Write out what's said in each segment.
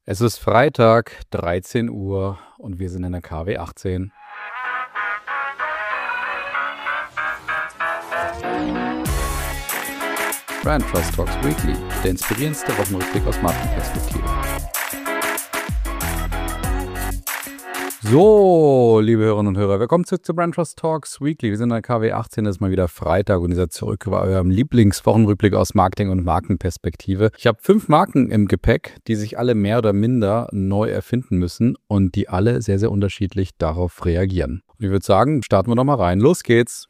Es ist Freitag, 13 Uhr und wir sind in der KW 18. Brand Trust Talks Weekly, der inspirierendste Wochenrückblick aus Markenperspektive. So, liebe Hörerinnen und Hörer, willkommen zurück zu Brand Trust Talks Weekly. Wir sind in der KW 18, das ist mal wieder Freitag und ihr seid zurück über eurem Lieblingswochenrückblick aus Marketing und Markenperspektive. Ich habe 5 Marken im Gepäck, die sich alle mehr oder minder neu erfinden müssen und die alle sehr, sehr unterschiedlich darauf reagieren. Und ich würde sagen, starten wir doch mal rein. Los geht's!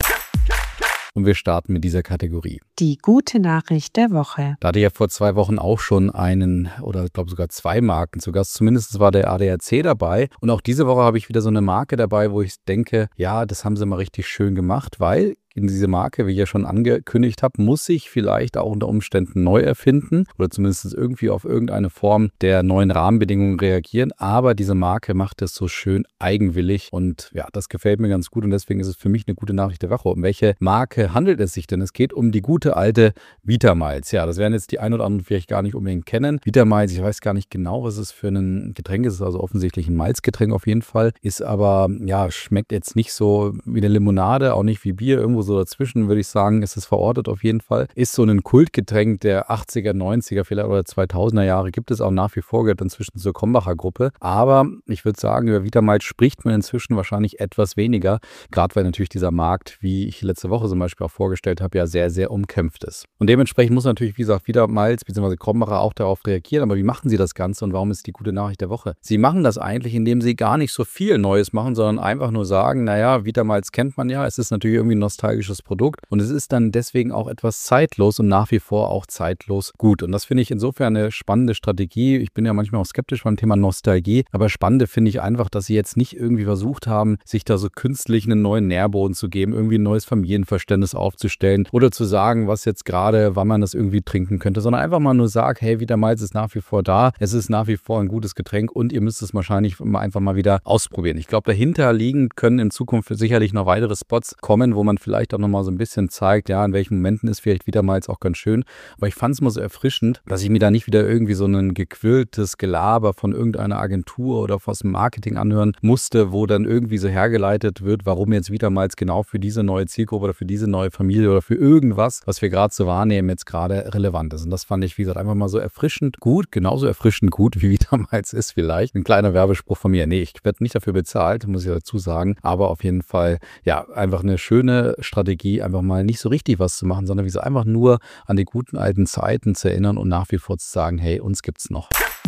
Und wir starten mit dieser Kategorie. Die gute Nachricht der Woche. Da hatte ich ja vor 2 Wochen auch schon einen oder ich glaube sogar 2 Marken zu Gast. Zumindest war der ADAC dabei. Und auch diese Woche habe ich wieder so eine Marke dabei, wo ich denke, ja, das haben sie mal richtig schön gemacht, weil in diese Marke, wie ich ja schon angekündigt habe, muss sich vielleicht auch unter Umständen neu erfinden oder zumindest irgendwie auf irgendeine Form der neuen Rahmenbedingungen reagieren. Aber diese Marke macht es so schön eigenwillig und ja, das gefällt mir ganz gut und deswegen ist es für mich eine gute Nachricht der Woche. Um welche Marke handelt es sich denn? Es geht um die gute alte Vitamals. Ja, das werden jetzt die ein oder anderen vielleicht gar nicht unbedingt kennen. Vitamals, ich weiß gar nicht genau, was es für ein Getränk ist. Es ist also offensichtlich ein Malzgetränk auf jeden Fall. Ist aber, ja, schmeckt jetzt nicht so wie eine Limonade, auch nicht wie Bier. Irgendwo so dazwischen, würde ich sagen, ist es verortet auf jeden Fall. Ist so ein Kultgetränk der 80er, 90er vielleicht oder 2000er Jahre. Gibt es auch nach wie vor, gehört inzwischen zur Krombacher Gruppe. Aber ich würde sagen, über Vitamals spricht man inzwischen wahrscheinlich etwas weniger. Gerade weil natürlich dieser Markt, wie ich letzte Woche zum Beispiel auch vorgestellt habe, ja sehr, sehr umkämpft ist. Und dementsprechend muss natürlich, wie gesagt, Vitamals bzw. Krombacher auch darauf reagieren. Aber wie machen sie das Ganze und warum ist die gute Nachricht der Woche? Sie machen das eigentlich, indem sie gar nicht so viel Neues machen, sondern einfach nur sagen, naja, Vitamals kennt man ja, es ist natürlich irgendwie ein nostalgisches Produkt und es ist dann deswegen auch etwas zeitlos und nach wie vor auch zeitlos gut. Und das finde ich insofern eine spannende Strategie. Ich bin ja manchmal auch skeptisch beim Thema Nostalgie, aber spannend finde ich einfach, dass sie jetzt nicht irgendwie versucht haben, sich da so künstlich einen neuen Nährboden zu geben, irgendwie ein neues Familienverständnis aufzustellen oder zu sagen, was jetzt gerade, wann man das irgendwie trinken könnte, sondern einfach mal nur sagt, hey, Vitamals ist nach wie vor da, es ist nach wie vor ein gutes Getränk und ihr müsst es wahrscheinlich einfach mal wieder ausprobieren. Ich glaube, dahinter liegend können in Zukunft sicherlich noch weitere Spots kommen, wo man vielleicht auch nochmal so ein bisschen zeigt, ja, in welchen Momenten ist vielleicht Vitamals auch ganz schön. Aber ich fand es mal so erfrischend, dass ich mir da nicht wieder irgendwie so ein gequilltes Gelaber von irgendeiner Agentur oder aus dem Marketing anhören musste, wo dann irgendwie so hergeleitet wird, warum jetzt Vitamals genau für diese neue Zielgruppe oder für diese neue Familie oder für irgendwas, was wir gerade so wahrnehmen, jetzt gerade relevant ist. Und das fand ich, wie gesagt, einfach mal so erfrischend gut, genauso erfrischend gut, wie Vitamals ist vielleicht. Ein kleiner Werbespruch von mir. Nee, ich werde nicht dafür bezahlt, muss ich dazu sagen, aber auf jeden Fall, ja, einfach eine schöne Strategie, einfach mal nicht so richtig was zu machen, sondern wie gesagt, einfach nur an die guten alten Zeiten zu erinnern und nach wie vor zu sagen, hey, uns gibt's noch.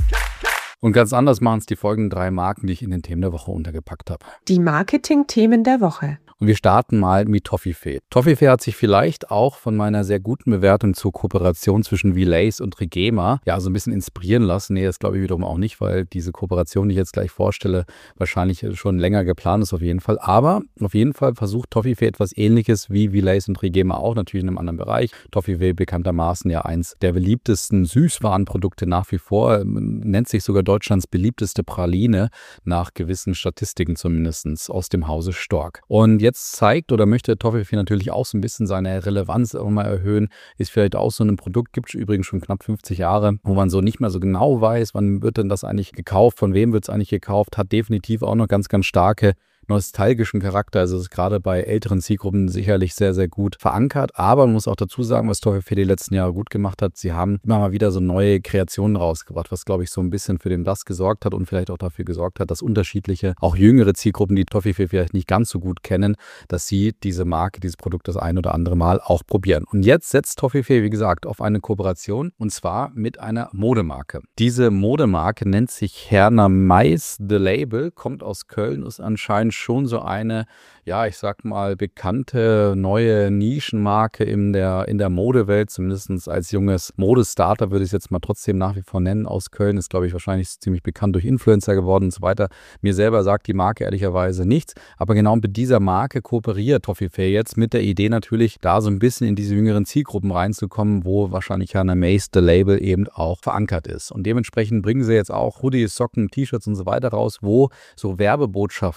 Und ganz anders machen es die folgenden 3 Marken, die ich in den Themen der Woche untergepackt habe. Die Marketing-Themen der Woche. Und wir starten mal mit Toffifee. Toffifee hat sich vielleicht auch von meiner sehr guten Bewertung zur Kooperation zwischen Relays und Regema ja so ein bisschen inspirieren lassen. Nee, das glaube ich wiederum auch nicht, weil diese Kooperation, die ich jetzt gleich vorstelle, wahrscheinlich schon länger geplant ist auf jeden Fall. Aber auf jeden Fall versucht Toffifee etwas Ähnliches wie Relays und Regema auch, natürlich in einem anderen Bereich. Toffifee bekanntermaßen ja eins der beliebtesten Süßwarenprodukte nach wie vor, nennt sich sogar Deutschlands beliebteste Praline, nach gewissen Statistiken zumindest aus dem Hause Stork. Und jetzt zeigt oder möchte Toffifee natürlich auch so ein bisschen seine Relevanz mal erhöhen, ist vielleicht auch so ein Produkt, gibt es übrigens schon knapp 50 Jahre, wo man so nicht mehr so genau weiß, wann wird denn das eigentlich gekauft, von wem wird es eigentlich gekauft, hat definitiv auch noch ganz, ganz starke nostalgischen Charakter, also ist gerade bei älteren Zielgruppen sicherlich sehr, sehr gut verankert, aber man muss auch dazu sagen, was Toffifee die letzten Jahre gut gemacht hat, sie haben immer mal wieder so neue Kreationen rausgebracht, was glaube ich so ein bisschen für den Bass gesorgt hat und vielleicht auch dafür gesorgt hat, dass unterschiedliche, auch jüngere Zielgruppen, die Toffifee vielleicht nicht ganz so gut kennen, dass sie diese Marke, dieses Produkt das ein oder andere Mal auch probieren. Und jetzt setzt Toffifee, wie gesagt, auf eine Kooperation und zwar mit einer Modemarke. Diese Modemarke nennt sich Herner Mais The Label, kommt aus Köln, ist anscheinend schon so eine, ja, ich sag mal, bekannte neue Nischenmarke in der Modewelt, zumindest als junges Modestarter würde ich es jetzt mal trotzdem nach wie vor nennen, aus Köln, ist glaube ich wahrscheinlich ziemlich bekannt durch Influencer geworden und so weiter. Mir selber sagt die Marke ehrlicherweise nichts, aber genau mit dieser Marke kooperiert Toffifee jetzt mit der Idee natürlich, da so ein bisschen in diese jüngeren Zielgruppen reinzukommen, wo wahrscheinlich Herner Mais The Label eben auch verankert ist. Und dementsprechend bringen sie jetzt auch Hoodies, Socken, T-Shirts und so weiter raus, wo so Werbebotschaften, zwar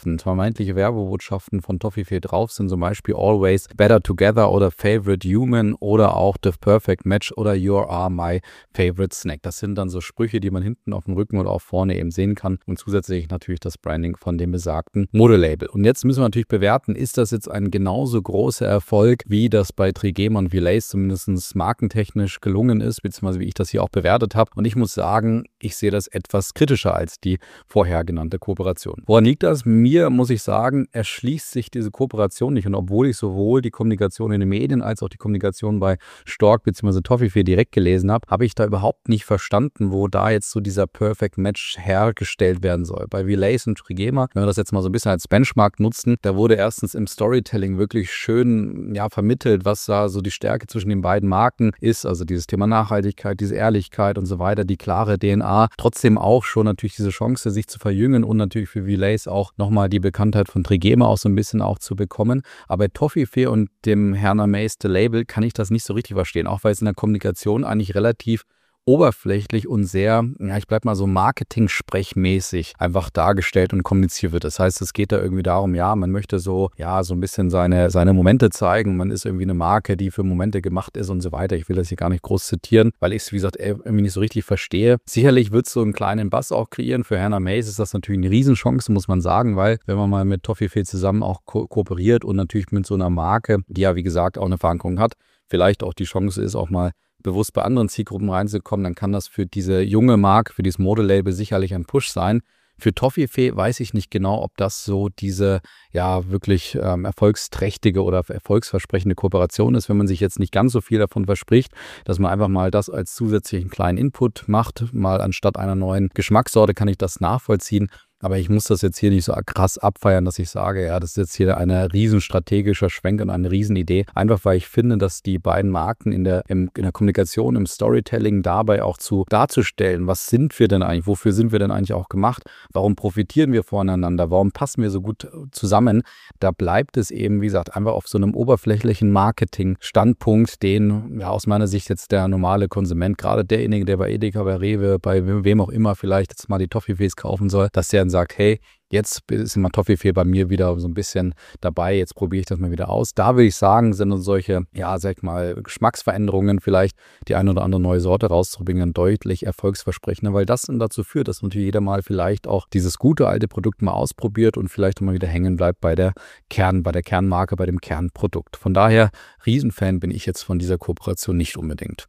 vermeintliche Werbebotschaften von Toffifee drauf sind, zum Beispiel Always Better Together oder Favorite Human oder auch The Perfect Match oder You are my favorite snack. Das sind dann so Sprüche, die man hinten auf dem Rücken oder auch vorne eben sehen kann und zusätzlich natürlich das Branding von dem besagten Modelabel. Und jetzt müssen wir natürlich bewerten, ist das jetzt ein genauso großer Erfolg, wie das bei Trigema und Relays zumindest markentechnisch gelungen ist, beziehungsweise wie ich das hier auch bewertet habe. Und ich muss sagen, ich sehe das etwas kritischer als die vorher genannte Kooperation. Woran liegt das? Mir, muss ich sagen, erschließt sich diese Kooperation nicht. Und obwohl ich sowohl die Kommunikation in den Medien als auch die Kommunikation bei Stork bzw. Toffifee direkt gelesen habe, habe ich da überhaupt nicht verstanden, wo da jetzt so dieser Perfect Match hergestellt werden soll. Bei Relays und Trigema, wenn wir das jetzt mal so ein bisschen als Benchmark nutzen, da wurde erstens im Storytelling wirklich schön vermittelt, was da so die Stärke zwischen den beiden Marken ist, also dieses Thema Nachhaltigkeit, diese Ehrlichkeit und so weiter, die klare DNA, trotzdem auch schon natürlich diese Chance, sich zu verjüngen und natürlich für Relays auch nochmal die Bekanntheit von Trigema auch so ein bisschen auch zu bekommen. Aber bei Toffifee und dem Hernah Meyster Label kann ich das nicht so richtig verstehen, auch weil es in der Kommunikation eigentlich relativ oberflächlich und sehr, ich bleib mal so marketing-sprechmäßig einfach dargestellt und kommuniziert wird. Das heißt, es geht da irgendwie darum, man möchte so ein bisschen seine Momente zeigen. Man ist irgendwie eine Marke, die für Momente gemacht ist und so weiter. Ich will das hier gar nicht groß zitieren, weil ich es, wie gesagt, irgendwie nicht so richtig verstehe. Sicherlich wird es so einen kleinen Buzz auch kreieren. Für Hernah Meyster ist das natürlich eine Riesenchance, muss man sagen, weil wenn man mal mit Toffifee zusammen auch kooperiert und natürlich mit so einer Marke, die ja, wie gesagt, auch eine Verankerung hat, vielleicht auch die Chance ist, auch mal bewusst bei anderen Zielgruppen reinzukommen, dann kann das für diese junge Marke, für dieses Modelabel sicherlich ein Push sein. Für Toffifee weiß ich nicht genau, ob das so diese wirklich erfolgsträchtige oder erfolgsversprechende Kooperation ist, wenn man sich jetzt nicht ganz so viel davon verspricht, dass man einfach mal das als zusätzlichen kleinen Input macht, mal anstatt einer neuen Geschmackssorte, kann ich das nachvollziehen. Aber ich muss das jetzt hier nicht so krass abfeiern, dass ich sage, das ist jetzt hier ein riesen strategischer Schwenk und eine Riesenidee. Einfach weil ich finde, dass die beiden Marken in der Kommunikation, im Storytelling dabei auch darzustellen, was sind wir denn eigentlich, wofür sind wir denn eigentlich auch gemacht, warum profitieren wir voneinander, warum passen wir so gut zusammen, da bleibt es eben, wie gesagt, einfach auf so einem oberflächlichen Marketing-Standpunkt, den aus meiner Sicht jetzt der normale Konsument, gerade derjenige, der bei Edeka, bei Rewe, bei wem auch immer vielleicht jetzt mal die Toffifees kaufen soll, dass der sagt, hey, jetzt ist immer Toffifee bei mir wieder so ein bisschen dabei, jetzt probiere ich das mal wieder aus. Da würde ich sagen, sind uns solche, sag ich mal, Geschmacksveränderungen, vielleicht die eine oder andere neue Sorte rauszubringen, deutlich erfolgsversprechender, weil das dann dazu führt, dass natürlich jeder mal vielleicht auch dieses gute alte Produkt mal ausprobiert und vielleicht mal wieder hängen bleibt bei der Kernmarke, bei dem Kernprodukt. Von daher, Riesenfan bin ich jetzt von dieser Kooperation nicht unbedingt.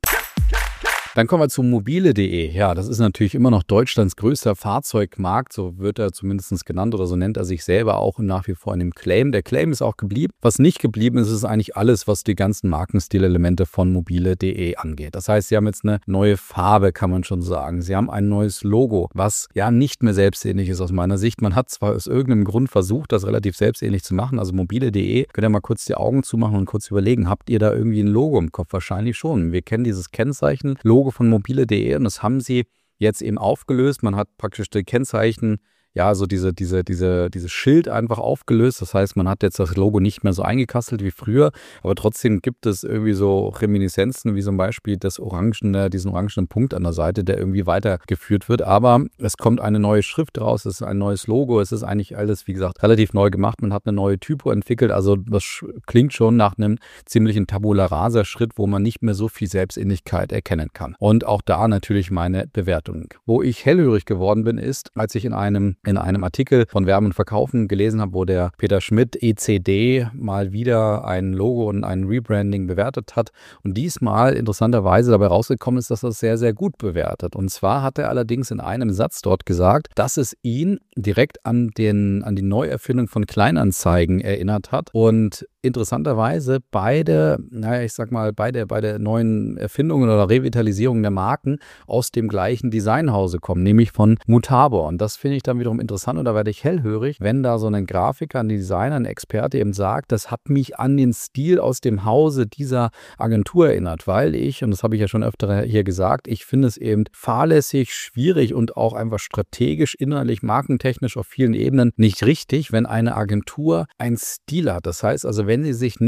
Dann kommen wir zu mobile.de. Ja, das ist natürlich immer noch Deutschlands größter Fahrzeugmarkt, so wird er zumindest genannt oder so nennt er sich selber auch nach wie vor in dem Claim. Der Claim ist auch geblieben. Was nicht geblieben ist, ist eigentlich alles, was die ganzen Markenstilelemente von mobile.de angeht. Das heißt, sie haben jetzt eine neue Farbe, kann man schon sagen. Sie haben ein neues Logo, was nicht mehr selbstähnlich ist aus meiner Sicht. Man hat zwar aus irgendeinem Grund versucht, das relativ selbstähnlich zu machen, also mobile.de, könnt ihr mal kurz die Augen zumachen und kurz überlegen, habt ihr da irgendwie ein Logo im Kopf? Wahrscheinlich schon. Wir kennen dieses Kennzeichen, Logo von mobile.de und das haben sie jetzt eben aufgelöst. Man hat praktisch die Kennzeichen, so dieses Schild einfach aufgelöst. Das heißt, man hat jetzt das Logo nicht mehr so eingekastelt wie früher, aber trotzdem gibt es irgendwie so Reminiszenzen, wie zum Beispiel diesen orangenen Punkt an der Seite, der irgendwie weitergeführt wird. Aber es kommt eine neue Schrift raus, es ist ein neues Logo, es ist eigentlich alles, wie gesagt, relativ neu gemacht. Man hat eine neue Typo entwickelt, also das klingt schon nach einem ziemlichen Tabula-Rasa-Schritt, wo man nicht mehr so viel Selbstähnlichkeit erkennen kann. Und auch da natürlich meine Bewertung. Wo ich hellhörig geworden bin, ist, als ich in einem Artikel von Werben und Verkaufen gelesen habe, wo der Peter Schmidt ECD mal wieder ein Logo und ein Rebranding bewertet hat und diesmal interessanterweise dabei rausgekommen ist, dass er es sehr, sehr gut bewertet. Und zwar hat er allerdings in einem Satz dort gesagt, dass es ihn direkt an die Neuerfindung von Kleinanzeigen erinnert hat und interessanterweise beide neuen Erfindungen oder Revitalisierungen der Marken aus dem gleichen Designhause kommen, nämlich von Mutabor. Und das finde ich dann wiederum interessant und da werde ich hellhörig, wenn da so ein Grafiker, ein Designer, ein Experte eben sagt, das hat mich an den Stil aus dem Hause dieser Agentur erinnert, weil ich, und das habe ich ja schon öfter hier gesagt, ich finde es eben fahrlässig, schwierig und auch einfach strategisch, innerlich, markentechnisch auf vielen Ebenen nicht richtig, wenn eine Agentur einen Stil hat. Das heißt also, wenn sie sich nicht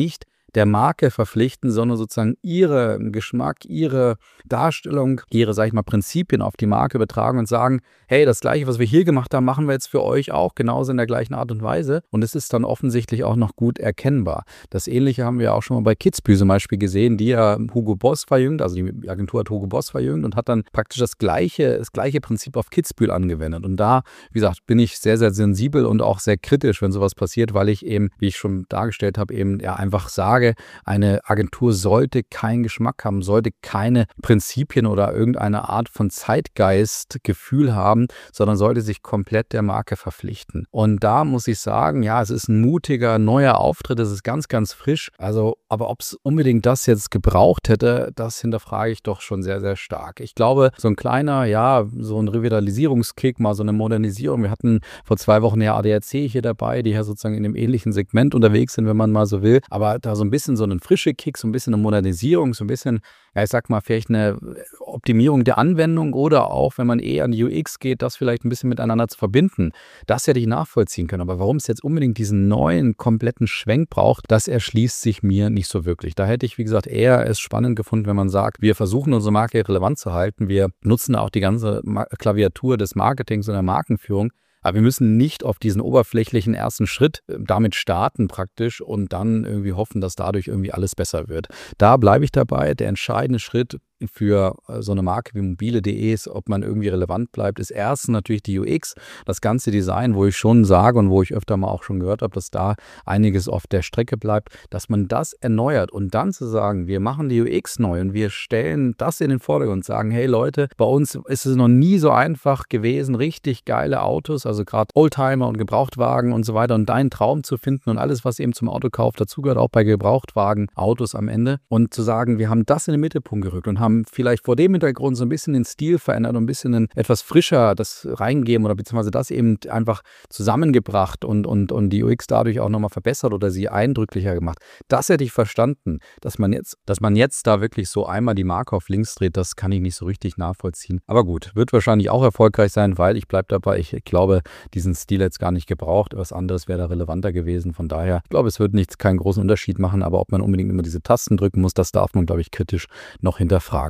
der Marke verpflichten, sondern sozusagen ihren Geschmack, ihre Darstellung, ihre, sag ich mal, Prinzipien auf die Marke übertragen und sagen, hey, das Gleiche, was wir hier gemacht haben, machen wir jetzt für euch auch genauso in der gleichen Art und Weise. Und es ist dann offensichtlich auch noch gut erkennbar. Das Ähnliche haben wir auch schon mal bei Kitzbühel zum Beispiel gesehen, die ja Hugo Boss verjüngt, also die Agentur hat Hugo Boss verjüngt und hat dann praktisch das gleiche Prinzip auf Kitzbühel angewendet. Und da, wie gesagt, bin ich sehr, sehr sensibel und auch sehr kritisch, wenn sowas passiert, weil ich eben, wie ich schon dargestellt habe, eben ja einfach sage, eine Agentur sollte keinen Geschmack haben, sollte keine Prinzipien oder irgendeine Art von Zeitgeistgefühl haben, sondern sollte sich komplett der Marke verpflichten. Und da muss ich sagen, ja, es ist ein mutiger, neuer Auftritt, es ist ganz, ganz frisch. Also, aber ob es unbedingt das jetzt gebraucht hätte, das hinterfrage ich doch schon sehr, sehr stark. Ich glaube, so ein kleiner, ja, so ein Revitalisierungskick, mal so eine Modernisierung. Wir hatten vor 2 Wochen ja ADAC hier dabei, die ja sozusagen in dem ähnlichen Segment unterwegs sind, wenn man mal so will. Aber da so ein bisschen so einen frische Kick, so ein bisschen eine Modernisierung, so ein bisschen, ja, ich sag mal, vielleicht eine Optimierung der Anwendung oder auch, wenn man an die UX geht, das vielleicht ein bisschen miteinander zu verbinden. Das hätte ich nachvollziehen können. Aber warum es jetzt unbedingt diesen neuen, kompletten Schwenk braucht, das erschließt sich mir nicht so wirklich. Da hätte ich, wie gesagt, eher es spannend gefunden, wenn man sagt, wir versuchen unsere Marke relevant zu halten. Wir nutzen auch die ganze Klaviatur des Marketings und der Markenführung. Aber wir müssen nicht auf diesen oberflächlichen ersten Schritt damit starten praktisch und dann irgendwie hoffen, dass dadurch irgendwie alles besser wird. Da bleibe ich dabei. Der entscheidende Schritt für so eine Marke wie mobile.de ist, ob man irgendwie relevant bleibt, ist erstens natürlich die UX, das ganze Design, wo ich schon sage und wo ich öfter mal auch schon gehört habe, dass da einiges auf der Strecke bleibt, dass man das erneuert und dann zu sagen, wir machen die UX neu und wir stellen das in den Vordergrund und sagen, hey Leute, bei uns ist es noch nie so einfach gewesen, richtig geile Autos, also gerade Oldtimer und Gebrauchtwagen und so weiter und deinen Traum zu finden und alles, was eben zum Autokauf dazugehört, auch bei Gebrauchtwagen, Autos am Ende und zu sagen, wir haben das in den Mittelpunkt gerückt und haben vielleicht vor dem Hintergrund so ein bisschen den Stil verändert und ein bisschen etwas frischer das reingeben oder beziehungsweise das eben einfach zusammengebracht und die UX dadurch auch nochmal verbessert oder sie eindrücklicher gemacht. Das hätte ich verstanden, dass man jetzt da wirklich so einmal die Marke auf links dreht, das kann ich nicht so richtig nachvollziehen. Aber gut, wird wahrscheinlich auch erfolgreich sein, weil ich bleibe dabei, ich glaube, diesen Stil jetzt gar nicht gebraucht. Was anderes wäre da relevanter gewesen. Von daher, ich glaube, es wird keinen großen Unterschied machen, aber ob man unbedingt immer diese Tasten drücken muss, das darf man, glaube ich, kritisch noch hinterfragen.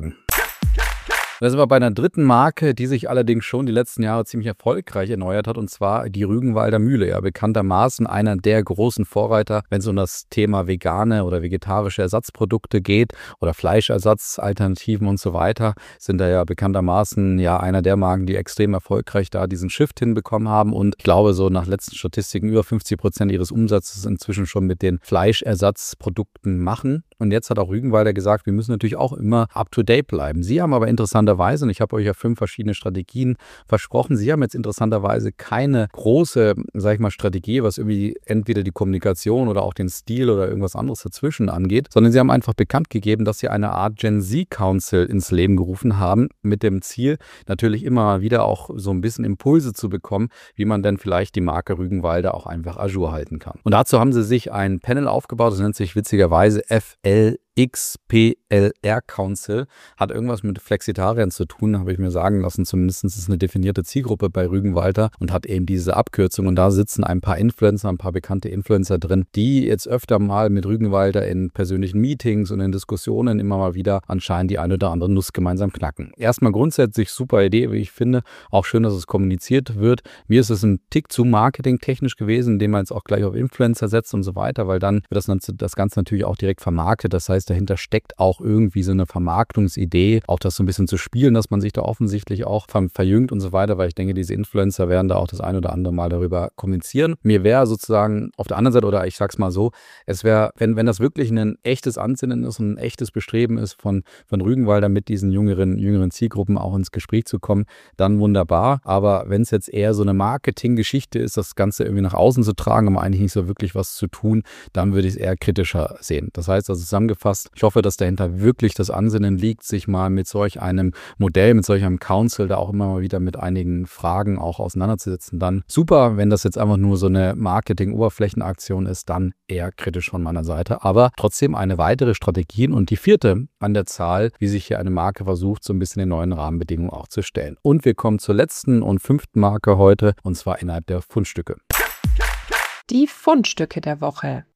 Da sind wir bei einer dritten Marke, die sich allerdings schon die letzten Jahre ziemlich erfolgreich erneuert hat, und zwar die Rügenwalder Mühle. Ja, bekanntermaßen einer der großen Vorreiter, wenn es um das Thema vegane oder vegetarische Ersatzprodukte geht oder Fleischersatzalternativen und so weiter, sind da ja bekanntermaßen ja einer der Marken, die extrem erfolgreich da diesen Shift hinbekommen haben. Und ich glaube, so nach letzten Statistiken über 50% ihres Umsatzes inzwischen schon mit den Fleischersatzprodukten machen. Und jetzt hat auch Rügenwalder gesagt, wir müssen natürlich auch immer up-to-date bleiben. Sie haben aber interessanterweise, und ich habe euch ja 5 verschiedene Strategien versprochen, Sie haben jetzt interessanterweise keine große, sag ich mal, Strategie, was irgendwie entweder die Kommunikation oder auch den Stil oder irgendwas anderes dazwischen angeht, sondern Sie haben einfach bekannt gegeben, dass Sie eine Art Gen Z Council ins Leben gerufen haben, mit dem Ziel, natürlich immer mal wieder auch so ein bisschen Impulse zu bekommen, wie man denn vielleicht die Marke Rügenwalder auch einfach à jour halten kann. Und dazu haben Sie sich ein Panel aufgebaut, das nennt sich witzigerweise FLXPLR Council, hat irgendwas mit Flexitariern zu tun, habe ich mir sagen lassen. Zumindest ist es eine definierte Zielgruppe bei Rügenwalder und hat eben diese Abkürzung. Und da sitzen ein paar Influencer, ein paar bekannte Influencer drin, die jetzt öfter mal mit Rügenwalder in persönlichen Meetings und in Diskussionen immer mal wieder anscheinend die eine oder andere Nuss gemeinsam knacken. Erstmal grundsätzlich super Idee, wie ich finde. Auch schön, dass es kommuniziert wird. Mir ist es ein Tick zu marketingtechnisch gewesen, indem man jetzt auch gleich auf Influencer setzt und so weiter, weil dann wird das Ganze natürlich auch direkt vermarktet. Das heißt, dahinter steckt auch irgendwie so eine Vermarktungsidee, auch das so ein bisschen zu spielen, dass man sich da offensichtlich auch verjüngt und so weiter, weil ich denke, diese Influencer werden da auch das ein oder andere Mal darüber kommunizieren. Mir wäre sozusagen auf der anderen Seite, oder ich sag's mal so, es wäre, wenn das wirklich ein echtes Ansinnen ist und ein echtes Bestreben ist von Rügenwalder mit diesen jüngeren Zielgruppen auch ins Gespräch zu kommen, dann wunderbar. Aber wenn es jetzt eher so eine Marketinggeschichte ist, das Ganze irgendwie nach außen zu tragen, aber eigentlich nicht so wirklich was zu tun, dann würde ich es eher kritischer sehen. Das heißt also zusammengefasst, ich hoffe, dass dahinter wirklich das Ansinnen liegt, sich mal mit solch einem Modell, mit solch einem Council da auch immer mal wieder mit einigen Fragen auch auseinanderzusetzen. Dann super, wenn das jetzt einfach nur so eine Marketing-Oberflächenaktion ist, dann eher kritisch von meiner Seite. Aber trotzdem eine weitere Strategie und die 4. an der Zahl, wie sich hier eine Marke versucht, so ein bisschen den neuen Rahmenbedingungen auch zu stellen. Und wir kommen zur letzten und 5. Marke heute, und zwar innerhalb der Fundstücke. Die Fundstücke der Woche.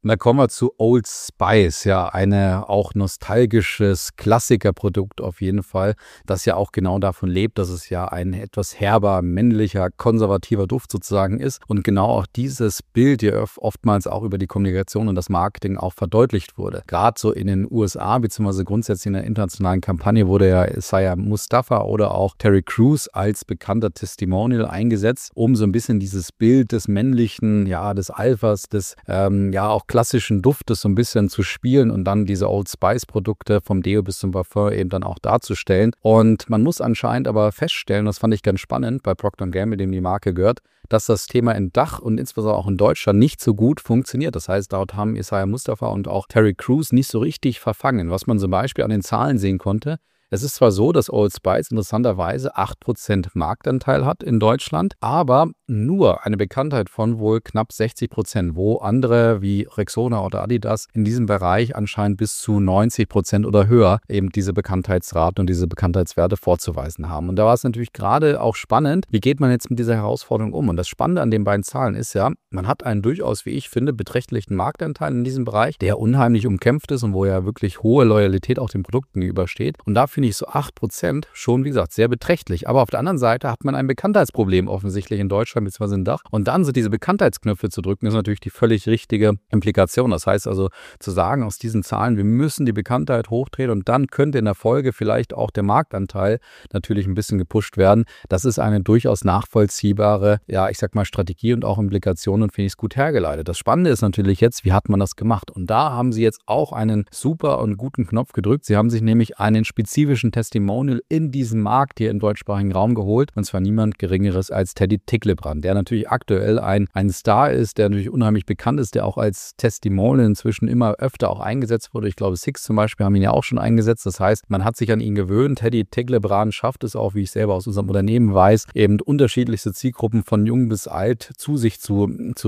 Und da kommen wir zu Old Spice, ja, eine auch nostalgisches Klassikerprodukt auf jeden Fall, das ja auch genau davon lebt, dass es ja ein etwas herber, männlicher, konservativer Duft sozusagen ist. Und genau auch dieses Bild hier oftmals auch über die Kommunikation und das Marketing auch verdeutlicht wurde. Gerade so in den USA, beziehungsweise grundsätzlich in der internationalen Kampagne wurde ja Isaiah Mustafa oder auch Terry Crews als bekannter Testimonial eingesetzt, um so ein bisschen dieses Bild des männlichen, ja, des Alphas, des ja auch klassischen Duftes so ein bisschen zu spielen und dann diese Old Spice Produkte vom Deo bis zum Parfum eben dann auch darzustellen. Und man muss anscheinend aber feststellen, das fand ich ganz spannend bei Procter & Gamble, dem die Marke gehört, dass das Thema in Dach und insbesondere auch in Deutschland nicht so gut funktioniert. Das heißt, dort haben Isaiah Mustafa und auch Terry Crews nicht so richtig verfangen. Was man zum Beispiel an den Zahlen sehen konnte: Es ist zwar so, dass Old Spice interessanterweise 8% Marktanteil hat in Deutschland, aber nur eine Bekanntheit von wohl knapp 60%, wo andere wie Rexona oder Adidas in diesem Bereich anscheinend bis zu 90% oder höher eben diese Bekanntheitsraten und diese Bekanntheitswerte vorzuweisen haben. Und da war es natürlich gerade auch spannend, wie geht man jetzt mit dieser Herausforderung um? Und das Spannende an den beiden Zahlen ist ja, man hat einen durchaus, wie ich finde, beträchtlichen Marktanteil in diesem Bereich, der unheimlich umkämpft ist und wo ja wirklich hohe Loyalität auch den Produkten gegenübersteht. Und da finde ich so 8% schon, wie gesagt, sehr beträchtlich. Aber auf der anderen Seite hat man ein Bekanntheitsproblem offensichtlich in Deutschland bzw. in Dach. Und dann so diese Bekanntheitsknöpfe zu drücken, ist natürlich die völlig richtige Implikation. Das heißt also zu sagen aus diesen Zahlen, wir müssen die Bekanntheit hochdrehen und dann könnte in der Folge vielleicht auch der Marktanteil natürlich ein bisschen gepusht werden. Das ist eine durchaus nachvollziehbare, ja, ich sag mal Strategie und auch Implikation und finde ich es gut hergeleitet. Das Spannende ist natürlich jetzt, wie hat man das gemacht? Und da haben sie jetzt auch einen super und guten Knopf gedrückt. Sie haben sich nämlich einen spezifischen Testimonial in diesem Markt hier im deutschsprachigen Raum geholt. Und zwar niemand Geringeres als Teddy Tecklebrand, der natürlich aktuell ein Star ist, der natürlich unheimlich bekannt ist, der auch als Testimonial inzwischen immer öfter auch eingesetzt wurde. Ich glaube, Six zum Beispiel haben ihn ja auch schon eingesetzt. Das heißt, man hat sich an ihn gewöhnt. Teddy Tecklebrand schafft es auch, wie ich selber aus unserem Unternehmen weiß, eben unterschiedlichste Zielgruppen von jung bis alt zu sich zu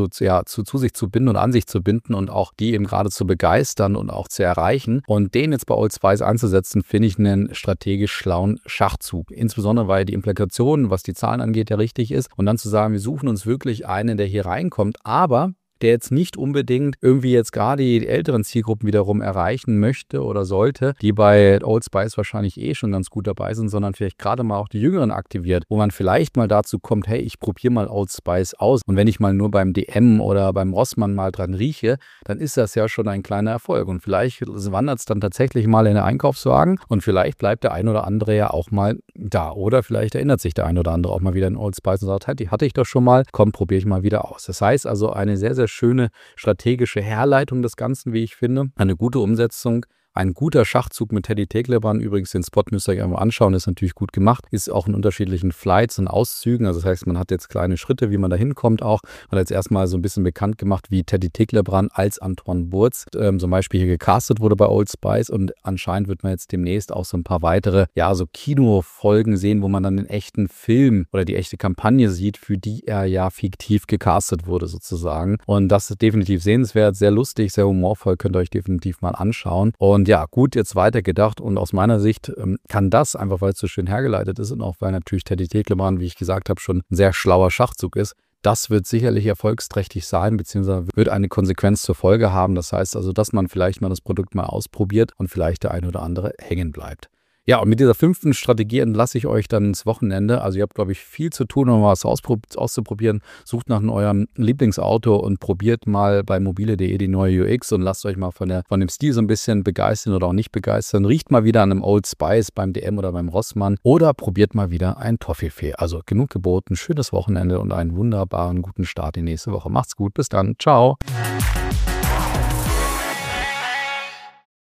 binden und an sich zu binden und auch die eben gerade zu begeistern und auch zu erreichen. Und den jetzt bei Old Spice einzusetzen, finde ich einen strategisch schlauen Schachzug. Insbesondere, weil die Implikation, was die Zahlen angeht, ja richtig ist. Und dann zu sagen, wir suchen uns wirklich einen, der hier reinkommt, aber der jetzt nicht unbedingt irgendwie jetzt gerade die älteren Zielgruppen wiederum erreichen möchte oder sollte, die bei Old Spice wahrscheinlich schon ganz gut dabei sind, sondern vielleicht gerade mal auch die Jüngeren aktiviert, wo man vielleicht mal dazu kommt, hey, ich probiere mal Old Spice aus. Und wenn ich mal nur beim DM oder beim Rossmann mal dran rieche, dann ist das ja schon ein kleiner Erfolg. Und vielleicht wandert es dann tatsächlich mal in den Einkaufswagen und vielleicht bleibt der ein oder andere ja auch mal da. Oder vielleicht erinnert sich der ein oder andere auch mal wieder an Old Spice und sagt, hey, die hatte ich doch schon mal, komm, probiere ich mal wieder aus. Das heißt also eine sehr, sehr schöne strategische Herleitung des Ganzen, wie ich finde. Eine gute Umsetzung. Ein guter Schachzug mit Teddy Tecklebrand, übrigens den Spot müsst ihr euch einmal anschauen, ist natürlich gut gemacht, ist auch in unterschiedlichen Flights und Auszügen, also das heißt, man hat jetzt kleine Schritte, wie man da hinkommt auch, hat jetzt erstmal so ein bisschen bekannt gemacht, wie Teddy Tecklebrand als Antoine Burz zum Beispiel hier gecastet wurde bei Old Spice und anscheinend wird man jetzt demnächst auch so ein paar weitere, ja, so Kinofolgen sehen, wo man dann den echten Film oder die echte Kampagne sieht, für die er ja fiktiv gecastet wurde sozusagen, und das ist definitiv sehenswert, sehr lustig, sehr humorvoll, könnt ihr euch definitiv mal anschauen. Und ja, gut jetzt weitergedacht und aus meiner Sicht kann das, einfach weil es so schön hergeleitet ist und auch weil natürlich Teddy Tecklebrand, wie ich gesagt habe, schon ein sehr schlauer Schachzug ist, das wird sicherlich erfolgsträchtig sein, beziehungsweise wird eine Konsequenz zur Folge haben. Das heißt also, dass man vielleicht mal das Produkt mal ausprobiert und vielleicht der ein oder andere hängen bleibt. Ja, und mit dieser 5. Strategie entlasse ich euch dann ins Wochenende. Also ihr habt, glaube ich, viel zu tun, um was auszuprobieren. Sucht nach eurem Lieblingsauto und probiert mal bei mobile.de die neue UX und lasst euch mal von dem Stil so ein bisschen begeistern oder auch nicht begeistern. Riecht mal wieder an einem Old Spice beim DM oder beim Rossmann oder probiert mal wieder ein Toffifee. Also genug geboten, schönes Wochenende und einen wunderbaren guten Start in die nächste Woche. Macht's gut, bis dann, ciao.